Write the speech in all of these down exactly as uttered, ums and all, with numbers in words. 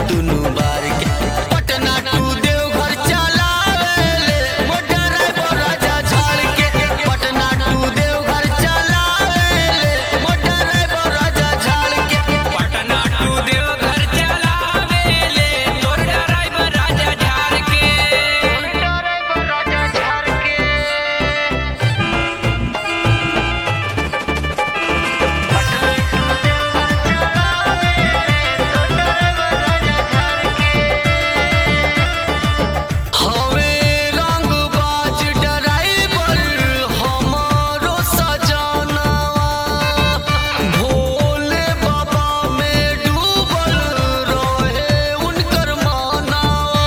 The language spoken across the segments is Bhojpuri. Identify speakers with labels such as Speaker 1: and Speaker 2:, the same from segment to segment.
Speaker 1: दुनु बार के पटना टू देवघर चलावेले मोटा ड्राइवर राजा झाड़ के पटना टू देवघर चलावेले मोटा ड्राइवर राजा झाड़ के
Speaker 2: पटना टू देवघर चलावेले तोर ड्राइवर राजा झाड़ के
Speaker 1: ड्राइवर राजा झाड़ के हवे रंगबाज ड्राइवर हमारो सजनवा भोले बाबा में डूबल रहे उनकर मानवा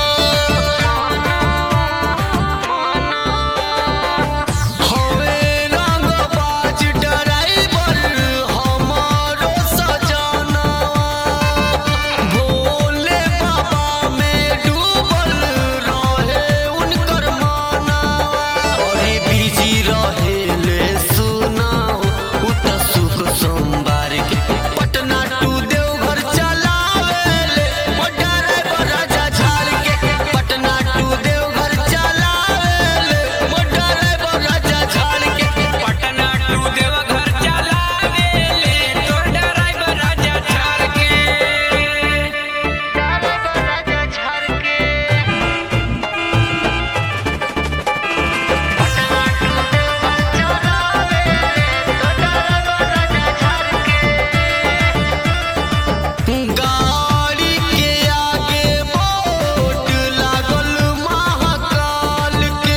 Speaker 1: हवे रंगबाज ड्राइवर हमारो सजनवा भोले बाबा में डूबल रहे उनकर मानवा अरे बिजी रहेले सुनाओ उत सुख सोमवार के पटना टू देवघर चलावेले मोटा ड्राइवर राजा झाड़ के पटना टू देवघर चलावेले मोटा ड्राइवर राजा झाड़ के
Speaker 2: पटना टू देवघर चलावेले तोर ड्राइवर राजा झाड़ के
Speaker 1: राजा झाड़ के गाड़ी के आगे बोट लागल महाकाल के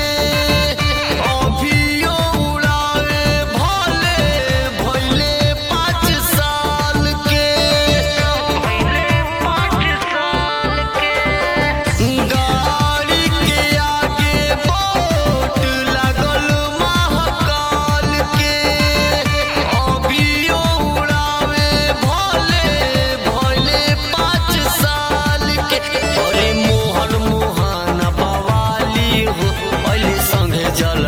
Speaker 1: अभियो उड़ावे भले भइले पाँच साल के गाड़ी के आगे बोट लागल महाकाल के अभियो उड़ावे भले भइले पाँच साल के अरे मोहन मोहन बवाली हो पहले संगे जल